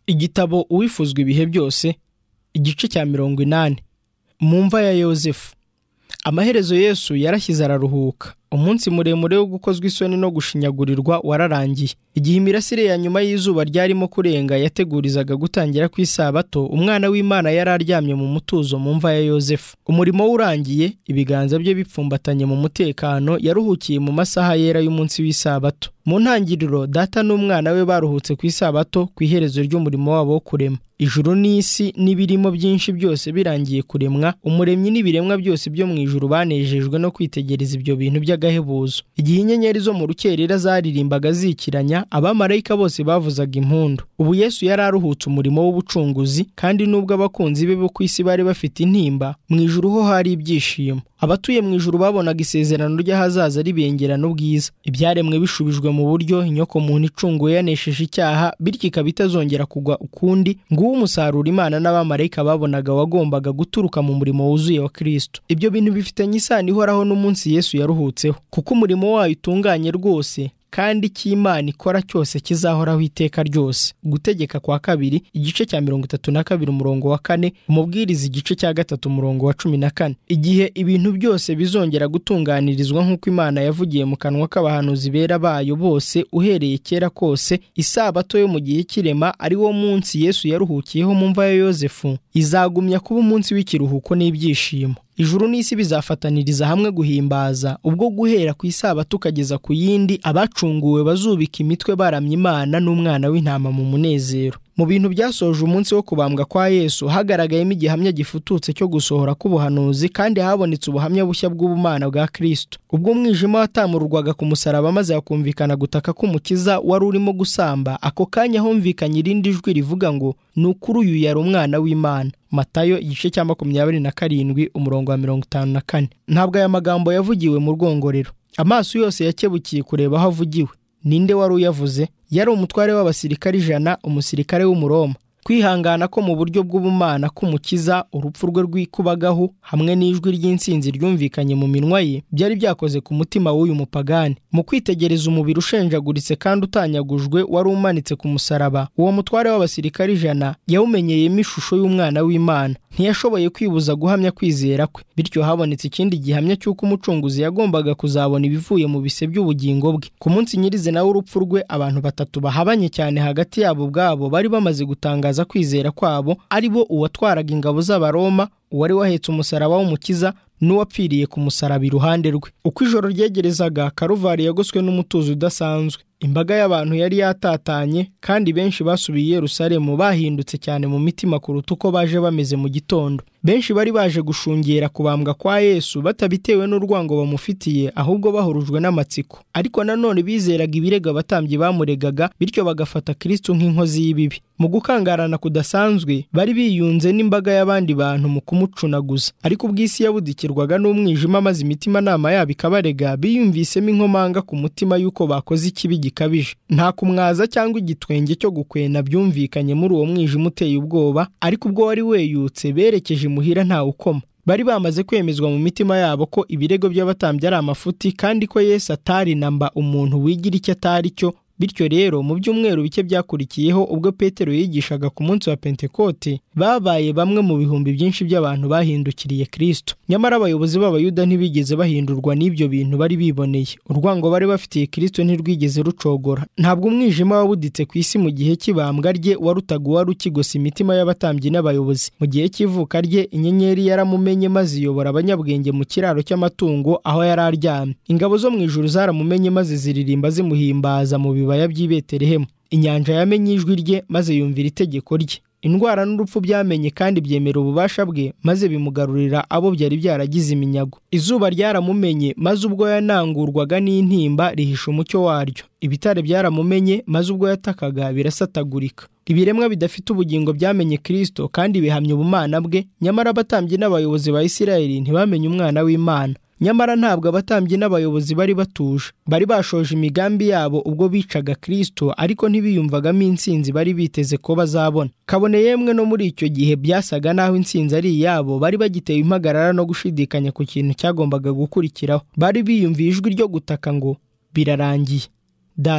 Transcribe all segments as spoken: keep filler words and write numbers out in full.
Igitabo Uwifuzwa ibihe byose, igice cya mirongo inani. Mu mva ya Yozefu. Amaherezo Yesu yarashyize araruhuka. Umunsi muremure wo gukozwa isoni no gushinyagurirwa wararangiye. Igihe imirasire ya nyuma y'izuba ryarimo kurenga yategurizaga gutangira ku isabato, umwana w'Imana yari aryamye mu mutuzo mu mva ya Yozefu. Umurimo we urangiye, ibiganza bye bipfumbatanye mu mutekano, yaruhukiye mu masaha yera y'umunsi w'isabato. Mu ntangiriro, Data n'umwana we baruhutse ku isabato, ku iherezo ry'umurimo wabo wo kurema. Ijuru n'isi n'ibirimo byinshi byose birangiye kuremwa, umuremyi n'ibiremwa byose byo mu ijuru banejejwe no kwitegereza ibyo bintu by'agahebuzo. Igihe inyenyeri zo mu rukerera zaririmbaga zikiranya, abamarayika bose bavuzaga impundu. Ubu Yesu yari aruhutse umurimo w'ubucunguzi, kandi nubwo abakunzi be bo ku isi bari bafite intimba, mu ijuru ho hari ibyishimo. Abatuye mu ijuru babonaga isezerano ry'ahazaza ribengerana ubwiza. Ibyaremwe bishubijwe mu buryo, inyoko muntu icunguye yanesheje icyaha, bityo ikaba itazongera kugwa ukundi. Nguwo umusaruro Imana n'abamarayika babonaga wagombaga guturuka mu murimo wuzuye wa Kristo. Ibyo bintu bifitanye isano ihoraho n'umunsi Yesu yaruhutseho, kuko umurimo wayo utunganye rwose, kandi icyo Imana ikora cyose kizahoraho iteka ryose. Gutegeka kwa kabiri, igice cya mirongo itatu na kabiri umurongo wa kane, Umubwiriza igice cya gatatu umurongo wa cumi na kane. Igihe ibintu byose bizongera gutunganirizwa nk'uko Imana yavugiye mu kanwa k'abahanuzi bera bayo bose uhereye kera kose, isabato yo mu gihe cy'irema ari wo munsi Yesu yaruhukiyeho mu mva ya Yozefu, izagumya kuba umunsi w'ikiruhuko n'ibyishimo. Ijuru n'isi bizafataniriza hamwe guhimbaza, ubwo guhera ku isabato ukageza ku yindi abacunguwe bazubika imitwe baramya Imana n'umwana w'intama mu munezero. Mu bintu byasoje umunsi wo kubambwa kwa Yesu, hagaragayemo igihamya gifututse cyo gusohora k'ubuhanuzi, kandi habonetse ubuhamya bushya bw'ubumana bwa Kristo. Ubwo umwijima watamururwaga ku musaraba maze hakumvikana gutaka k'Umukiza wari urimo gusamba, ako kanya humvikanye irindi jwi rivuga ngo, ni ukuri uyu yari umwana w'Imana. Matayo igice cya makumyabiri na karindwi umurongo wa mirongo itanu na kane. Ntabwo aya magambo yavugiwe mu rwongorero. Amaso yose yakebukiye kureba aho avugiwe. Ninde wari uyavuze? Yari umutware w'abasirikari ijana, umusirikare w'Umuroma. Kwihangana ko mu buryo bw'ubumana k'Umukiza, urupfu rwe rwikubagaho hamwe n'ijwi ry'insinzi ryumvikanye mu minwa ye, byari byakoze ku mutima w'uyu mupagani. Mu kwitegereza umubiri ushenjaguritse kandi utanyagujwe wari umanitse ku musaraba, uwo mutware w'abasirikari ijana yawumenyeyemo ishusho y'umwana w'Imana. Ntiyashoboye kwibuza guhamya kwizera kwe, bityo habonetse ikindi gihamya cy'uko umucunguzi yagombaga kuzabona ibivuye mu bise by'ubugingo bwe. Ku munsi nyirizina w'urupfu rwe, abantu batatu bahabanye cyane hagati yabo ubwabo bari bamaze gutangaza kwizera kwabo, ari bo uwatwaraga ingabo z'Abaroma, uwari wahetse umusaraba w'Umukiza, n'uwapfiriye ku musaraba iruhande rwe. Uko ijoro ryegerezaga, Karuvari yagoswe n'umutuzo udasanzwe. Imbaga y'abantu yari yatatanye, kandi benshi basubiye i Yerusalemu bahindutse cyane mu mitima kuruta uko baje bameze mu gitondo. Benshi bari baje gushungera kubambwa kwa Yesu batabitewe n'urwango bamufitiye, ahubwo bahurujwe n'amatsiko. Ariko nanone bizeraga ibirego abatambyi bamuregaga, bityo bagafata Kristo nk'inkozi y'ibibi. Mu gukangarana kudasanzwe, bari biyunze n'imbaga y'abandi bantu mu kumucunaguza. Ariko ubw'isi yabudikirwaga n'umwijima maze imitima nama yabo ikabarega, biyumvisemo inkomanga ku mutima y'uko bakoze ikibi gikabije. Nta kumwaza cyangwa igitwenge cyo gukwena byumvikanye muri uwo mwijima uteye ubwoba, ariko ubwo wari weyutse berekeje imuhira nta ukoma. Bari bamaze kwemezwa mu mitima yabo ko ibirego by'abatambyi ari amafuti, kandi ko Yesu atari namba umuntu wigira icyo atari cyo. Bityo rero mu byumweru bike byakurikiyeho, ubwo Petero yigishaga ku munsi wa Pentekote, babaye bamwe mu bihumbi byinshi by'abantu bahindukiriye Kristo. Nyamara abayobozi b'Abayuda ntibigeze bahindurwa n'ibyo bintu bari biboneye. Urwango bari bafitiye Kristo ntirwigeze rucogora. Ntabwo umwijima wabuditse ku isi mu gihe cy'ibambwa rye warutaga uwari ukigose imitima y'abatambyi n'abayobozi. Mu gihe cy'ivuka rye, inyenyeri yaramumenye maze iyobora abanyabwenge mu kiraro cy'amatungo aho yari aryamye. Ingabo zo mu ijuru zaramumenye maze ziririmba zimuhimbaza mu bibaya by'i Betelehemu. Inyanja yamenye ijwi rye maze yumvira itegeko rye. Indwara n'urupfu byamenye kandi byemera ububasha bwe, maze bimugarurira abo byari byaragize iminyago. Izuba ryaramumenye maze ubwo yanangurwaga n'intimba rihisha umucyo waryo. Ibitare byaramumenye maze ubwo yatakaga birasatagurika. Ibiremwa bidafite ubugingo byamenye Kristo kandi bihamya ubumana bwe, nyamara abatambyi n'abayobozi ba Isirayeli ntibamenye umwana w'Imana. Nyamara ntabwo abatambyi n'abayobozi bari batuje. Bari bashoje imigambi yabo ubwo bicaga Kristo, ariko ntibiyumvagamo intsinzi bari biteze ko bazabona. Kabone yemwe no muri icyo gihe byasaga naho intsinzi ari iyabo, bari bagiteye impagarara no gushidikanya ku kintu cyagombaga gukurikiraho. Bari biyumviye ijwi ryo gutaka ngo, birarangiye. Data,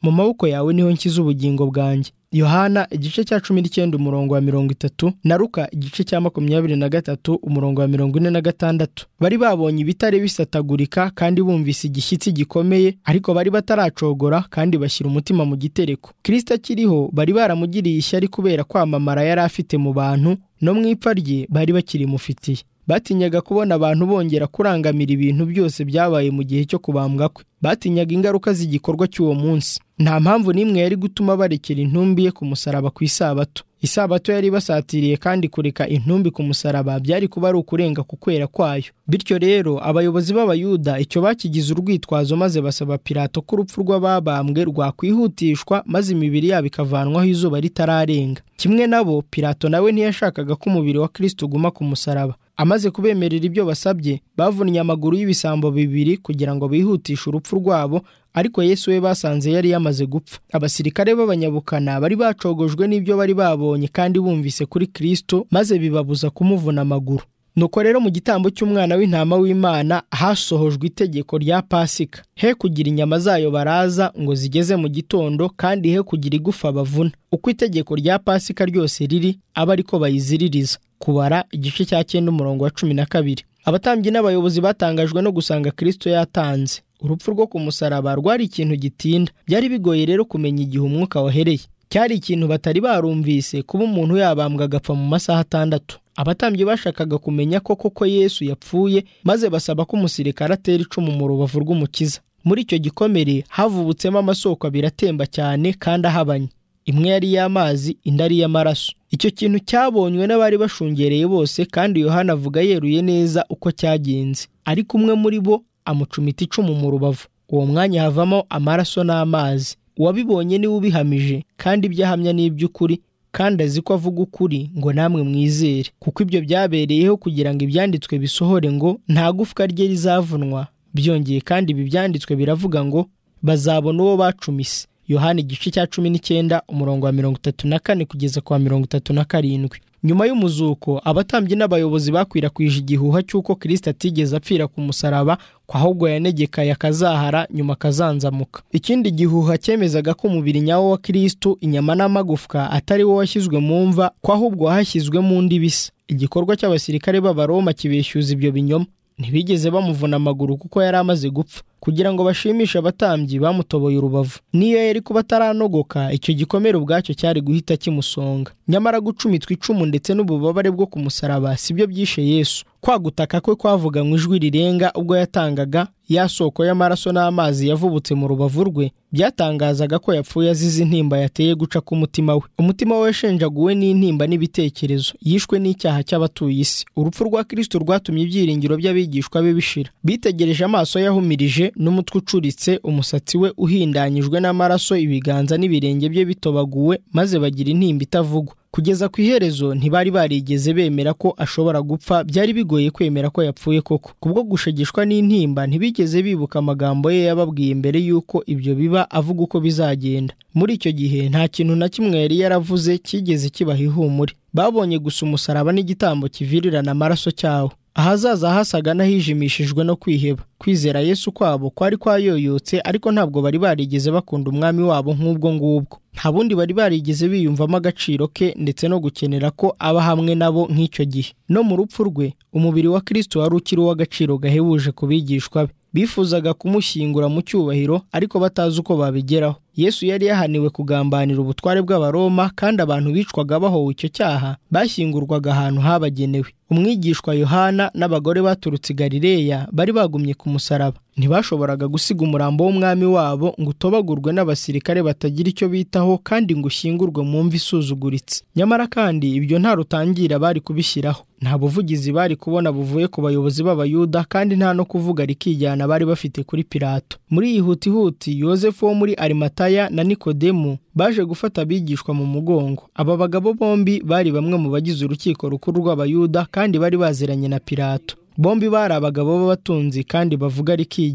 mu maboko yawe niho nshyize ubugingo bwanjye. Yohana igice cya cumi n'icyenda umurongo wa mirongo itatu na Luka igice cya makumyabiri na gatatu umurongo wa mirongo ine na gatandatu. Bari babonye ibitare bisatagurika kandi bumvise igishyitsi gikomeye, ariko bari bataracogora kandi bashyira umutima mu gitereko. Kristo akiriho bari baramugiriye ishyari kubera kwamamara yari afite mu bantu, no mu ipfa rye bari bakirimufitiye. Batinyaga kubona abantu bongera kurangamira ibintu byose byabaye mu gihe cyo kubambwa kwe. Batinyaga ingaruka z'igikorwa cy'uwo munsi. Nta mpamvu n'imwe yari gutuma barekera intumbi ye ku musaraba ku isabato. Isabato yari basatiriye, kandi kureka intumbi ku musaraba byari kuba ari ukurenga ku kwera kwayo. Bityo rero abayobozi b'Abayuda icyo bakigize urwitwazo, maze basaba Pilato ko urupfu rw'ababambwe rwakwihutishwa maze imibiri yabo ikavanwaho izuba ritararenga. Kimwe nabo, Pilato nawe ntiyashakaga ko umubiri wa Kristo uguma ku musaraba. Amaze kubemerera ibyo basabye, bavunnye amaguru y'ibisambo bibiri kugira ngo bihutishe urupfu rwabo, ariko Yesu we basanze yari yamaze gupfa. Abasirikare b'abanyabukana bari bacogojwe n'ibyo bari babonye kandi bumvise kuri Kristo, maze bibabuza kumuvuna amaguru. Nuko rero mu gitambo cy'umwana w'intama w'Imana hasohojwe itegeko rya Pasika. He kugira inyama zayo baraza ngo zigeze mu gitondo, kandi he kugira igufa bavuna. Uko itegeko rya Pasika ryose riri, aba ariko bayiziririza. Kubara igice cya cyenda umurongo wa cumi na kabiri. Abatambyi n'abayobozi batangajwe no gusanga Kristo yatanze. Urupfu rwo ku musaraba rwari ikintu gitinda. Byari bigoye rero kumenya igihe umwuka wahereye. Cyari ikintu batari barumvise, kuba umuntu yabambwa agapfa mu masaha atandatu. Abatambyi bashakaga kumenya ko koko Yesu yapfuye, maze basaba ko umusirikare atera icumu mu rubavu rw'Umukiza. Muri icyo gikomere havubutsemo amasoko abiri atemba cyane kandi ahabanye. Imwe yari iy'amazi, indi ari iy'amaraso. Icyo kintu cyabonywe n'abari bashungereye bose, kandi Yohana avuga yeruye neza uko cyagenze. Ariko umwe muri bo amucumita icumu mu rubavu. Uwo mwanya havamo amaraso n'amazi. Uwabibonye niwe ubihamije, kandi ibyo ahamya ni iby'ukuri, kandi azi ko avuga ukuri ngo namwe mwizere. Kuko ibyo byabereyeho kugira ngo ibyanditswe bisohore ngo nta gufwa rye rizavunwa. Byongeye kandi ibi byanditswe biravuga ngo bazabona uwo bacumise. Yohana igice cya cumi n'icyenda umurongo wa mirongo itatu na kane kugeza kwa mirongo itatu na karindwi. Nyuma y'umuzuko, abatambyi n'abayobozi bakwirakwije igihuha cy'uko Kristo atigeze apfira ku musaraba, ko ahubwo yanegekaye akazahara nyuma akazanzamuka. Ikindi gihuha cyemezaga ko umubiri nyawo wa Kristo, inyama n'amagufwa, atari wo washyizwe mu mva, ko ahubwo hashyizwe mu ndi bisa. Igikorwa cy'abasirikare b'Abaroma kibeshyuza ibyo binyoma. Ntibigeze bamuvuna amaguru kuko yari amaze gupfa. Kugira ngo bashimishe abatambyi, bamutoboye urubavu. Niyo yari kuba ataranogoka, icyo gikomere ubwacyo cyari guhita kimusonga. Nyamara gucumitwa icumu ndetse n'ububabare bwo ku musaraba sibyo byishe Yesu. Kwa gutaka kwe kwavuganywe ijwi rirenga ubwo yatangaga ya soko y'amaraso n'amazi yavubutse mu rubavu rwe, byatangazaga ko yapfuye azize intimba yateye guca ku mutima we. Umutima we washenjaguwe n'intimba n'ibitekerezo. Yishwe n'icyaha cy'abatuye isi. Urupfu rwa Kristo rwatumye ibyiringiro by'abigishwa be bishira. Bitegereje amaso yahumirije n'umutwe ucuritse, umusatsi we uhindanyijwe n'amaraso, ibiganza n'ibirenge bye bitobaguwe, maze bagira intimba itavugwa. Kugeza ku iherezo ntibari barigeze bemera ko ashobora gupfa. Byari bigoye kwemera ko yapfuye koko. Kubwo gushegeshwa n'intimba ntibigeze bibuka amagambo ye yababwiye mbere y'uko ibyo biba, avuga uko bizagenda. Muri icyo gihe nta kintu na kimwe yari yaravuze kigeze kibaha ihumure. Babonye gusa umusaraba n'igitambo kivirirana amaraso cyawo. Ahazaza hasaga n'ahijimishijwe no kwiheba. Kwizera Yesu kwabo kwari kwayoyotse, ariko ntabwo bari barigeze bakunda umwami wabo nk'ubwo ngubwo. Nta bundi bari barigeze biyumvamo agaciro ke ndetse no gukenera ko aba hamwe nabo nk'icyo gihe. No mu rupfu rwe, umubiri wa Kristo wari ukiri uw'agaciro gahebuje ku bigishwa be. Bifuzaga kumushyingura mu cyubahiro, ariko batazi uko babigeraho. Yesu yari yahaniwe kugambanira ubutware bw'Abaroma, kandi abantu bicwaga bahowe icyo cyaha bashyingurwaga ahantu habagenewe. Umwigishwa Yohana n'abagore baturutse i Galileya bari bagumye ku musaraba. Ntibashoboraga gusiga umurambo w'umwami wabo ngo utobagurwe n'abasirikare batagira icyo bitaho, kandi ngo ushyingurwe mu mva isuzuguritse. Nyamara kandi ibyo nta rutangira bari kubishyiraho. Nta buvugizi bari kubona buvuye ku bayobozi b'Abayuda, kandi nta no kuvuga rikijyana bari bafite kuri Pilato. Muri iyi hutihuti, Yozefu wo muri Arimataya na Nikodemu baje gufata abigishwa mu mugongo. Aba bagabo bombi bari bamwe mu bagize urukiko rukuru rw'Abayuda, kandi bari baziranye na Pilato. Bombi bari abagabo b'abatunzi kandi bavuga rikijyana.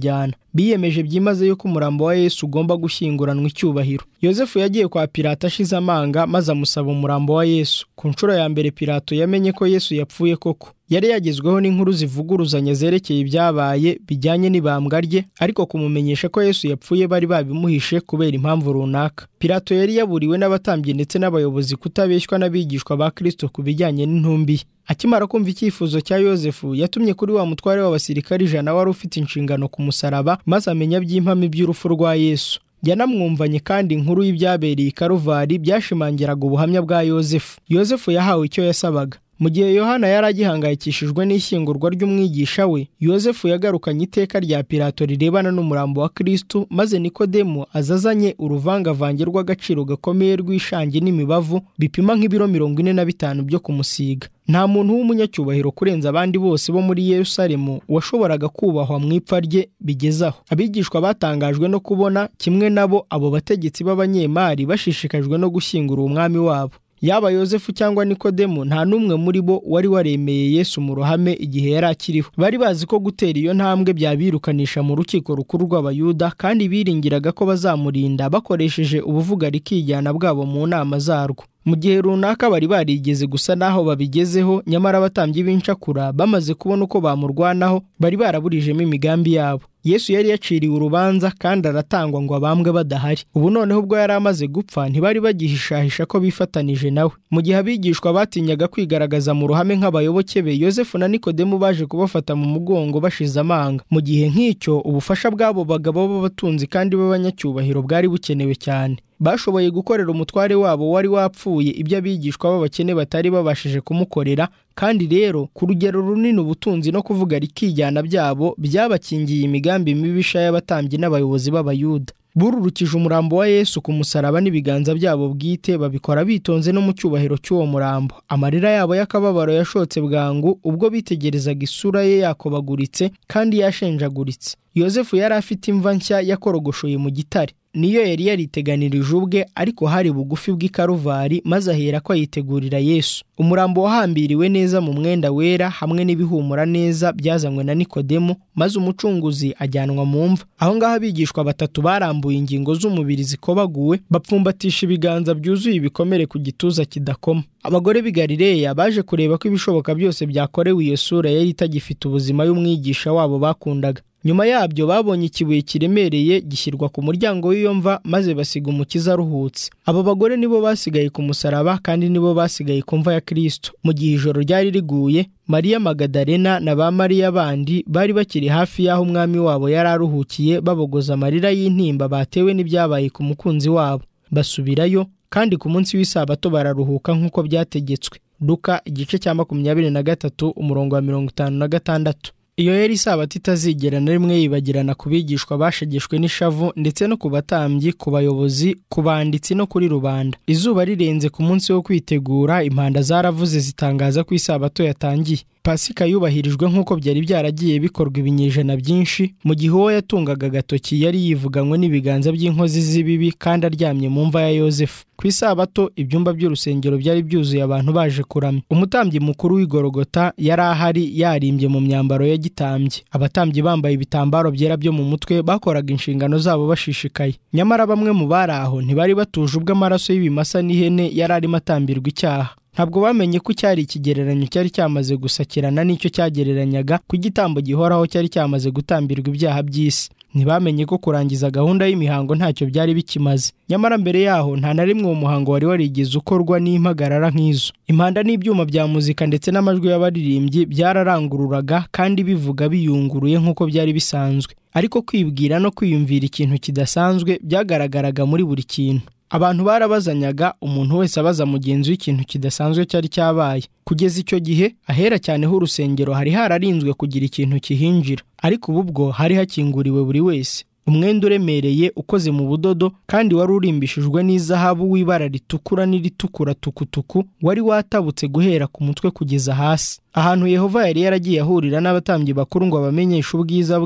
biyemeje byimaze yuko umurambo wa Yesu ugomba gushyinguranwa icyubahiro. Yozefu yagiye kwa Pilato ashize amanga maze amusaba umurambo wa Yesu. Ku nshuro ya mbere Pilato yamenye ko Yesu yapfuye koko. Yari yagezweho n'inkuru zivuguruzanya zerekeye ibyabaye bijyanye n'ibambwa rye, ariko kumumenyesha ko Yesu yapfuye bari babimuhishe kubera impamvu runaka. Pilato yari yaburiwe n'abatambyi ndetse n'abayobozi kutabeshywa n'abigishwa ba Kristo ku bijyanye n'intumbi ye. Akimara kumva icyifuzo cya Yozefu, yatumye kuri wa mutware w'abasirikari ijana wari ufite inshingano ku musaraba, maze amenya by'impamo iby'urupfu rwa Yesu. Yanamwumvanye kandi inkuru y'ibyabereye i Karuvari byashimangiraga ubuhamya bwa Yozefu. Yozefu yahawe icyo yasabaga. Mu gihe Yohana yari agihangayikishijwe n'ishyingurwa ry'umwigisha we, Yozefu yagarukanye iteka rya Pilato rirebana n'umurambo wa Kristo, maze Nikodemo azazanye uruvangavange rw'agaciro gakomeye rw'ishangi n'imibavu bipima nk'ibiro mirongo ine na bitanu byo kumusiga. Nta muntu w'umunyacyubahiro kurenza abandi bose bo muri Yerusalemu washoboraga kubahwa mu ipfa rye bigezaho. Abigishwa batangajwe no kubona kimwe nabo abo bategetsi b'abanyemari bashishikajwe no gushyingura umwami wabo. Yaba Yozefu cyangwa Nikodemo, nta n'umwe muri bo wari waremeye Yesu mu ruhame igihe yari akiriho. Bari bazi ko gutera iyo ntambwe byabirukanisha mu rukiko rukuru rw'Abayuda, kandi biringiraga ko bazamurinda bakoresheje ubuvugarikijyana bwabo mu nama zarwo. Mu gihe runaka bari barigeze gusa naho babigezeho, nyamara abatambyi b'incakura bamaze kubona uko bamurwanaho, bari baraburijemo imigambi yabo. Yesu yari yaciriwe urubanza kandi aratangwa ngo abambwe badahari. Ubu noneho ubwo yari amaze gupfa, ntibari bagihishahisha ko bifatanije nawe. Mu gihe abigishwa batinyaga kwigaragaza mu ruhame nk'abayoboke be, Yozefu na Nikodemo baje kubafata mu mugongo bashize amanga. Mu gihe nk'icyo, ubufasha bw'abo bagabo b'abatunzi kandi b'abanyacyubahiro bwari bukenewe cyane. Bashoboye gukorera umutware wabo wari wapfuye ibyo abigishwa b'abakene batari babashije kumukorera, kandi rero ku rugero runini ubutunzi no kuvuga rikijyana byabo byabakingiye imigambi mibisha y'abatambyi n'abayobozi b'Abayuda. Bururukije umurambo wa Yesu ku musaraba n'ibiganza byabo bwite, babikora bitonze no mu cyubahiro cy'uwo murambo. Amarira yabo y'akababaro yashotse bwangu ubwo bitegerezaga isura ye yakobaguritse kandi yashenjaguritse. Yozefu yari afite imva nshya yakorogoshoye mu gitare. Niyo yari yariteganirije ubwe, ariko hari bugufi bw'i Karuvari, maze ahera ko ayitegurira Yesu. Umurambo wahambiriwe neza mu mwenda wera hamwe n'ibihumura neza byazanywe na Nikodemo, maze umucunguzi ajyanwa mu mva. Aho ngaho abigishwa batatu barambuye ingingo z'umubiri zikobaguwe, bapfumbatisha ibiganza byuzuye ibikomere ku gituza kidakoma. Abagore b'i Galileya baje kureba ko ibishoboka byose byakorewe iyo sura yari itagifite ubuzima y'umwigisha wabo bakundaga. Nyuma yabyo babonye ikibuye kiremereye gishyirwa ku muryango w'iyo mva, maze basiga umukiza aruhutse. Abo bagore nibo basigaye ku musaraba kandi nibo basigaye ku mva ya Kristo. Mu gihe ijoro ryari riguye, Mariya Magadalena na ba Mariya bandi bari bakiri hafi y'aho umwami wabo yari aruhukiye, babogoza amarira y'intimba batewe n'ibyabaye ku mukunzi wabo. Basubirayo, kandi ku munsi w'isabato bararuhuka nk'uko byategetswe. Luka igice cya makumyabiri na gatatu umurongo wa mirongo itanu na gatandatu. Iyo yari isabato itazigera na rimwe yibagirana ku bigishwa bashegeshwe n'ishavu, ndetse no ku batambyi, ku bayobozi, ku banditsi no kuri rubanda. Izuba rirenze ku munsi wo kwitegura, impanda zaravuze zitangaza ko isabato yatangiye. Pasika yubahirijwe nk'uko byari byaragiye bikorwa ibinyejana byinshi, mu gihe uwo yatungaga agatoki yari yivuganywe n'ibiganza by'inkozi z'ibibi kandi aryamye mu mva ya Yozefu. Ku isabato ibyumba by'urusengero byari byuzuye abantu baje kuramya. Umutambyi mukuru w'i Gologota yari ahari yarimbye mu myambaro ya gitambye. Abatambyi bambaye ibitambaro byera byo mu mutwe bakoraga inshingano zabo bashishikaye. Nyamara bamwe mu bari aho ntibari batuje ubwo amaraso y'ibimasa n'ihene yari arimo atambirwa icyaha. Ntabwo bamenye ko cyari ikigereranyo cyari cyamaze gusakirana n'icyo cyagereranyaga ku gitambo gihoraho cyari cyamaze gutambirwa ibyaha by'isi. Ntibamenye ko kurangiza gahunda y'imihango ntacyo byari bikimaze. Nyamara mbere yaho nta na rimwe uwo muhango wari warigeze ukorwa n'impagarara nk'izo. Impanda n'ibyuma bya muzika ndetse n'amajwi y'abaririmbyi byararangururaga kandi bivuga biyunguruye nk'uko byari bisanzwe. Ariko kwibwira no kwiyumvira ikintu kidasanzwe byagaragaraga muri buri kintu. Abantu barabazanyaga, umuntu wese abaza mugenzi w'ikintu kidasanzwe cyari cyabaye. Kugeza icyo gihe, ahera cyane h'urusengero hari hararinzwe kugira ikintu kihinjira, ariko ubu bwo hari hakinguriwe buri wese. Umwenda uremereye ukoze mu budodo kandi wari urimbishijwe n'izahabu w'ibara ritukura n'iritukura tukutuku, wari watabutse guhera ku mutwe kugeza hasi. Ahantu Yehova yari yaragiye ahurira n'abatambyi bakuru ngo abamenyeshe ubwiza bwe,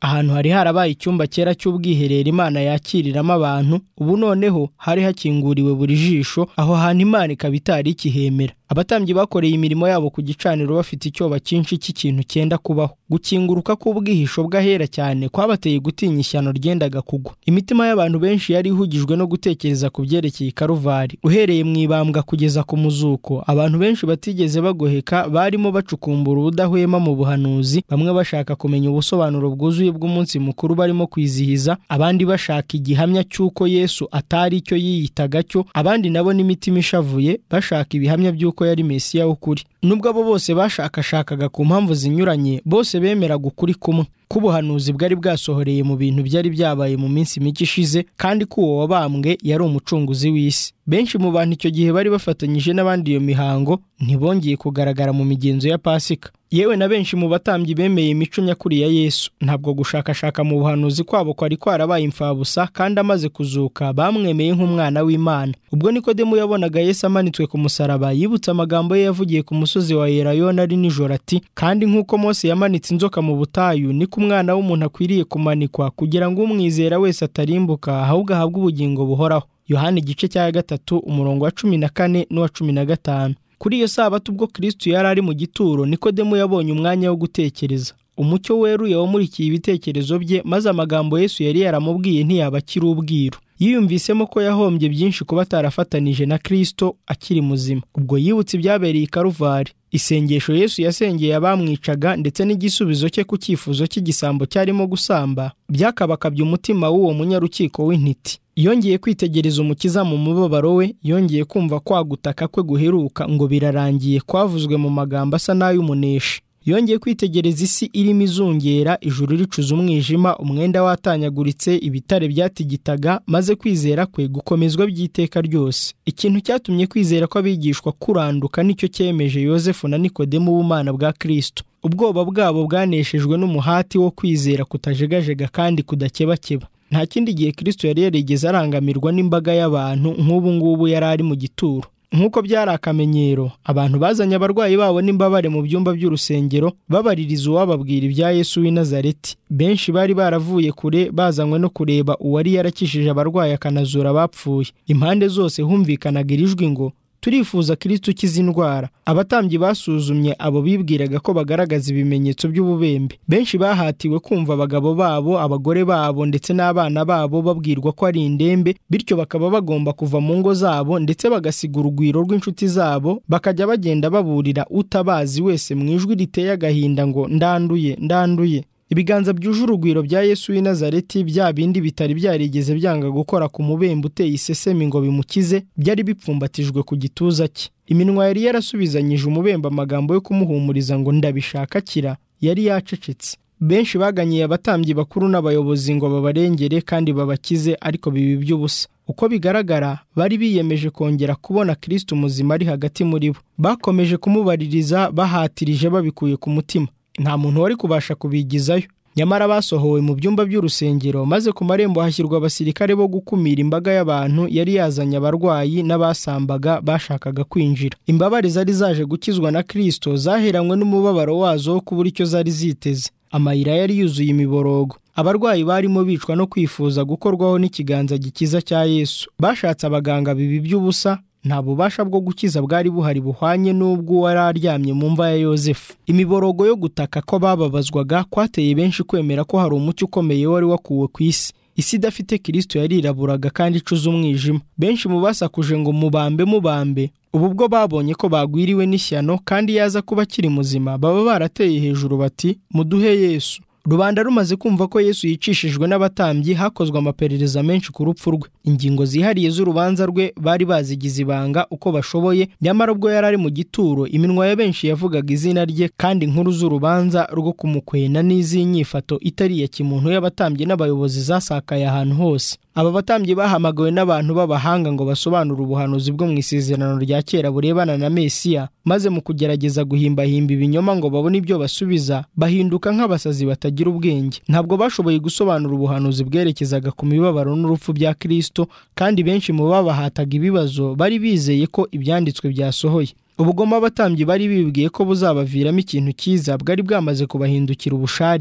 Ahantu hari harabaye icyumba cyera cy'ubwiherero Imana yakiriramo abantu, ubu noneho hari hakinguriwe buri jisho, aho hantu Imana ikaba itari ikihemera. Abatambyi bakoreye imirimo yabo ku gicaniro bafite icyoba cyinshi cy'ikintu cyenda kubaho. Gukinguruka k'ubwihisho bw'ahera cyane kwabateye gutinya ishyano ryendaga kugwa. Imitima y'abantu benshi yari ihugijwe no gutekereza ku byerekeye i Karuvari. Uhereye mu ibambwa kugeza ku muzuko, abantu benshi batigeze bagoheka barimo bacukumbura ubudahwema mu buhanuzi, bamwe bashaka kumenya ubusobanuro bwuzuye bw'umunsi mukuru barimo kwizihiza, abandi bashaka igihamya cy'uko Yesu atari icyo yiyitaga cyo, abandi nabo n'imitima ishavuye bashaka ibihamya by'uko yari Mesiya w'ukuri. Nubwo abo bose bashakashakaga ku mpamvu zinyuranye, bose bemeraga ukuri kumwe, ko ubuhanuzi bwari bwasohoreye mu bintu byari byabaye mu minsi mike ishize, kandi ko uwo wabambwe yari umucunguzi w'isi. Benshi mu bantu icyo gihe bari bafatanyije n'abandi iyo mihango ntibongeye kugaragara mu migenzo ya Pasika. Yewe na benshi mu batambyi bemeye imico nyakuri ya Yesu. Ntabwo gushakashaka mu buhanuzi kwabo kwari kwarabaye imfabusa, kandi amaze kuzuka bamwemeye nk'umwana w'Imana. Ubwo Nikodemu yabonaga Yesu amanitswe ku musaraba, yibutse amagambo ye yavugiye ku musozi wa Elayono ari nijoro ati, kandi nk'uko Mose yamanitse inzoka mu butayu, niko umwana w'umuntu akwiriye kumanikwa, kugira ngo umwizera wese atarimbuka ahubwo ahabwe ubugingo buhoraho. Yohana igice cya gatatu umurongo wa cumi na kane n'uwa cumi na gatanu. Kuri iyo sabato ubwo Kristo yari ari mu gituro, Nikodemu yabonye umwanya wo gutekereza. Umucyo weruye wamurikiye ibitekerezo bye, maze amagambo Yesu yari yaramubwiye ntiyaba akiri ubwiru. Yiyumvisemo ko yahombye byinshi kuba atarafatanije na Kristo akiri muzima. Ubwo yibutse ibyabereye i Karuvari, isengesho Yesu yasengeye abamwicaga ndetse n'igisubizo cye ku cyifuzo cy'igisambo cyarimo gusamba, byakabakabye umutima w'uwo munyarukiko w'intiti. Yongeye kwitegereza Umukiza mu mubabaro we, yongeye kumva kwa gutaka kwe guheruka ngo birarangiye kwavuzwe mu magambo asa n'ay'umuneshi. Yongeye kwitegereza isi irimo izungera, ijuru ricuza umwijima, umwenda watanyaguritse, ibitare byatigitaga, maze kwizera kwe gukomezwa by'iteka ryose. Ikintu cyatumye kwizera kw'abigishwa kuranduka nicyo cyemeje Yosefu na Nikodemu ubumana bwa Kristo. Ubwoba bwabo bwaneshejwe n'umuhati wo kwizera kutajegajega kandi kudakebakeba. Nta kindi gihe Kristo yari yarigeze arangamirwa n'imbaga y'abantu nk'ubu ngubu yari ari mu gituro. Nk'uko byari akamenyero, abantu bazanye abarwayi babo n'imbabare mu byumba by'urusengero, babaririza uwababwira ibya Yesu w'i Nazareti. Benshi bari baravuye kure bazanywe no kureba uwari yarakishije abarwayi akanazura abapfuye. Impande zose humvikanaga ijwi ngo, turifuza Kristo ukiza indwara. Abatambyi basuzumye abo bibwiraga ko bagaragaza ibimenyetso by'ububembe. Benshi bahatiwe kumva abagabo babo, abagore babo ndetse n'abana babo babwirwa ko ari indembe, bityo bakaba bagomba kuva mu ngo zabo ndetse bagasiga urugwiro rw'inshuti zabo, bakajya bagenda baburira utabazi wese mu ijwi riteye agahinda ngo, ndanduye ndanduye. Ibiganza byuje urugwiro bya Yesu w'i Nazareti, bya bindi bitari byarigeze byanga gukora ku mubembe uteye isesemi ngo bimukize, byari bipfumbatijwe ku gituza cye. Iminwa yari yarasubizanyije umubembe amagambo yo kumuhumuriza ngo ndabishaka kira, yari yacecetse. Benshi baganyiye abatambyi bakuru n'abayobozi ngo babarengere kandi babakize, ariko bibi by'ubusa. Uko bigaragara bari biyemeje kongera kubona Kristo muzima ari hagati muri bo. Bakomeje kumubaririza bahatirije babikuye ku mutima. Nta muntu wari kubasha kubigizayo. Nyamara basohowe mu byumba by'urusengero, maze ku marembo hashyirwa abasirikare bo gukumira imbaga y'abantu yari yazanye abarwayi n'abasambaga bashakaga kwinjira. Imbabare zari zaje gukizwa na Kristo zaheranywe n'umubabaro wazo wo kubura icyo zari ziteze. Amayira yari yuzuye imiborogo. Abarwayi barimo bicwa no kwifuza gukorwaho n'ikiganza gikiza cya Yesu. Bashatse abaganga bibi by'ubusa, nta bubasha bwo gukiza bwari buhari buhwanye n'ubwo wari aryamye mu mva ya Yosefu. Imiborogo yo gutaka ko bababazwaga kwateye benshi kwemera ko hari umucyo ukomeye wari wakuwe ku isi. Isi idafite Kristo yariraburaga kandi icuza umwijima. Benshi mu basakuje ngo mubambe mubambe, ubu bwo babonye ko bagwiriwe n'ishyano kandi yaza kuba akiri muzima, baba barateye hejuru bati, muduhe Yesu. Rubanda rumaze kumva ko Yesu yicishijwe n'abatambyi, hakozwe amaperereza menshi ku rupfu rwe. Ingingo zihariye z'urubanza rwe bari bazigize ibanga uko bashoboye, nyamara ubwo yari ari mu gituro, iminwa ya benshi yavugaga izina rye, kandi inkuru z'urubanza rwo kumukwena n'iz'inyifato itari iya kimuntu y'abatambyi n'abayobozi zasakaye ahantu hose. Aba batambyi bahamagawe n'abantu b'abahanga ngo basobanure ubuhanuzi bwo mu isezerano rya kera burebana na Mesiya, maze mu kugerageza guhimbahimba ibinyoma ngo babone ibyo basubiza, bahinduka nk'abasazi batagira ubwenge. Ntabwo bashoboye gusobanura ubuhanuzi bwerekezaga ku mibabaro n'urupfu bya Kristo, kandi benshi mu babahataga ibibazo bari bizeye ko ibyanditswe byasohoye. Ubugome abatambyi bari bibwiye ko buzabaviramo ikintu cyiza bwari bwamaze kubahindukira ubusharire.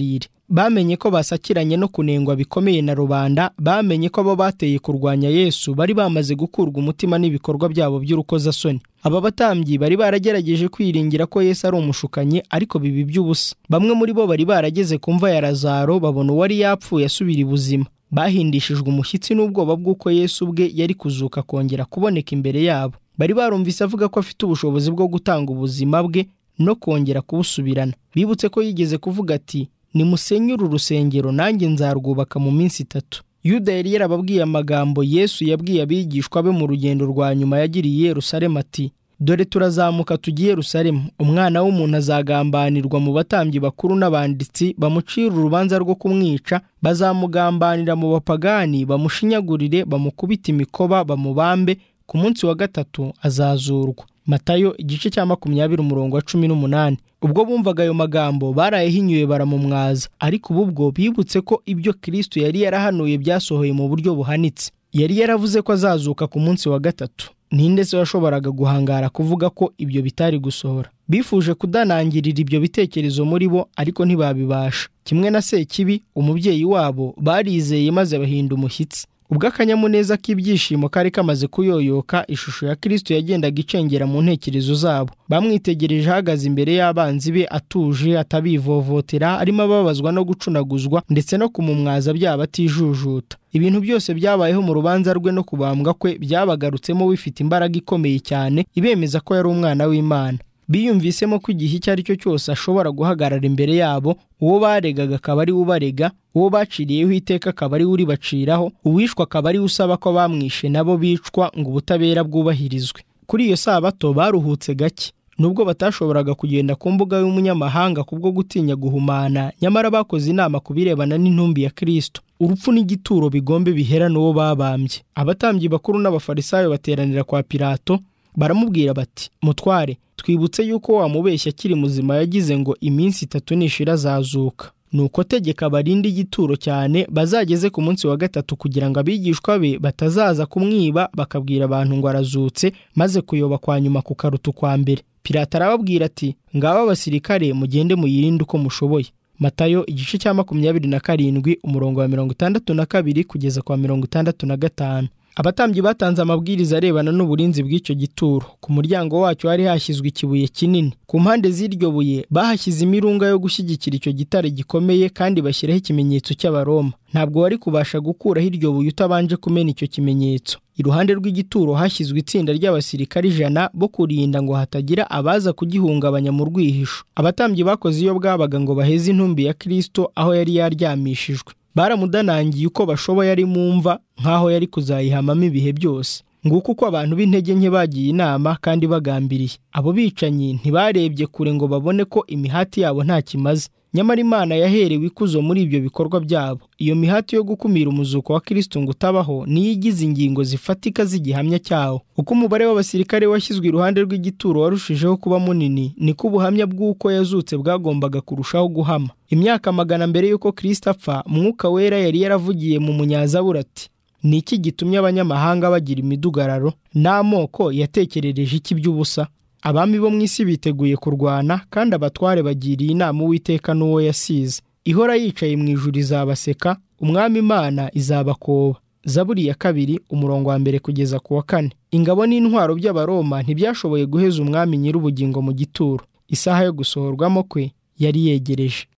bamenye ko basakiranye no kunengwa bikomeye na rubanda, bamenye ko abo bateye kurwanya Yesu bari bamaze gukurwa umutima n'ibikorwa byabo by'urukozasoni. Aba batambyi bari baragerageje kwiringira ko Yesu ari umushukanyi, ariko bibi by'ubusa. Bamwe muri bo bari barageze ku mva ya Lazaro, babona uwari yapfuye asubira ibuzima. Bahindishijwe umushyitsi n'ubwoba bw'uko Yesu ubwe yari kuzuka kongera kuboneka imbere yabo. Bari barumvise avuga ko afite ubushobozi bwo gutanga ubuzima bwe no kongera kubusubirana. Bibutse ko yigeze kuvuga ati, nimusenyure urusengero nanjye nzarwubaka mu minsi itatu. Yuda yari yarababwiye amagambo Yesu yabwiye abigishwa be mu rugendo rwa nyuma yagiriye i Yerusalemu ati, dore turazamuka tugiye i Yerusalemu, umwana w'umuntu azagambanirwa mu batambyi bakuru n'abanditsi, bamucira urubanza rwo kumwica, bazamugambanira mu bapagani, bamushinyagurire, bamukubita imikoba, bamubambe, ku munsi wa gatatu azazurwa. Matayo igice cya makumyabiri umurongo wa cumi n'umunani. Ubwo bumvaga ayo magambo barayahinyuye baramumwaza, ariko ubu bwo bibutse ko ibyo Kristo yari yarahanuye byasohoye mu buryo buhanitse. Yari yaravuze ko azazuka ku munsi wa gatatu. Ninde se washoboraga guhangara kuvuga ko ibyo bitari gusohora? Bifuje kudanangirira ibyo bitekerezo muri bo, ariko ntibabibasha. Kimwe na Sekibi umubyeyi wabo, barizeye maze bahinda umushyitsi. Ubwo akanyamuneza k'ibyishimo kari kamaze kuyoyoka, ishusho ya Kristo yagendaga icengera mu ntekerezo zabo. Bamwitegereje ahagaze imbere y'abanzi be atuje, atabivovotera, arimo ababazwa no gucunaguzwa ndetse no kumumwaza byaba atijujuta. Ibintu byose byabayeho mu rubanza rwe no kubambwa kwe byabagarutsemo bifite imbaraga ikomeye cyane, ibemeza ko yari umwana w'Imana. Biyumvisemo ko igihe icyo ari cyo cyose ashobora guhagarara imbere yabo, uwo baregaga akaba ari ubarega, uwo baciriyeho iteka akaba ari uri baciraho, uwishwa akaba ari usaba ko bamwishe nabo bicwa ngo ubutabera bwubahirizwe. Kuri iyo sabato baruhutse gake, nubwo batashoboraga kugenda ku mbuga y'umunyamahanga kubwo gutinya guhumana, nyamara bakoze inama ku birebana n'intumbi ya Kristo. Urupfu n'igituro bigombe bihera n'uwo babambye. Abatambyi bakuru n'abafarisayo bateranira kwa Pilato, baramubwira bati, mutware, twibutse yuko wamubeshya akiri muzima yagize ngo iminsi itatu nishira azazuka. Nuko tegeka barinde igituro cyane, bazageze ku munsi wa gatatu, kugira ngo abigishwa be batazaza kumwiba bakabwira abantu ngo arazutse, maze kuyoba kwa nyuma kukaruta kwa mbere. Pilato arababwira ati, ngaba abasirikare mugende muyirinde uko mushoboye. Matayo igice cya makumyabiri na karindwi umurongo wa mirongo itandatu na kabiri kugeza kwa mirongo itandatu na gatanu. Abatambyi batanze amabwiriza arebana n'uburinzi bw'icyo gituro. Ku muryango wacyo hari hashyizwe ikibuye kinini. Ku mpande z'iryo buye bahashyize imirunga yo gushyigikira icyo gitare gikomeye, kandi bashyiraho ikimenyetso cy'Abaroma. Ntabwo wari kubasha gukuraho iryo buye utabanje kumena icyo kimenyetso. Iruhande rw'igituro hashyizwe itsinda ry'abasirikari ijana bo kurinda ngo hatagira abaza kugihungabanya mu rwihisho. Abatambyi bakoze iyo bwabaga ngo baheze intumbi ya Kristo aho yari yaryamishijwe. Baramudanangiye uko bashoboye ari mu mva, nk'aho yari kuzayihamamo ibihe byose. Nguko uko abantu b'intege nke bagiye inama kandi bagambiriye. Abo bicanyi ntibarebye kure ngo babone ko imihati yabo nta kimaze. Nyamara Imana yaherewe ikuzo muri ibyo bikorwa byabo. Iyo mihati yo gukumira umuzuko wa Kristo ngo utabaho niyo igize ingingo zifatika z'igihamya cyawo. Uko umubare w'abasirikare washyizwe iruhande rw'igituro warushijeho kuba munini, niko ubuhamya bw'uko yazutse bwagombaga kurushaho guhama. Imyaka magana mbere y'uko Kristo apfa, Mwuka Wera yari yaravugiye mu munyazaburi ati, ni iki gitumye abanyamahanga bagira imidugararo, n'amoko yatekerereje iki by'ubusa? Abami bo mu isi biteguye kurwana, kandi abatware bagiriye inama Uwiteka n'uwo yasize. Ihora yicaye mu ijuru izabaseka, umwami Imana izabakoba. Zaburi ya kabiri umurongo wa mbere kugeza ku wa kane. Ingabo n'intwaro by'Abaroma ntibyashoboye guheza umwami nyir'ubugingo mu gituro. Isaha yo gusohorwamo kwe yari yegereje.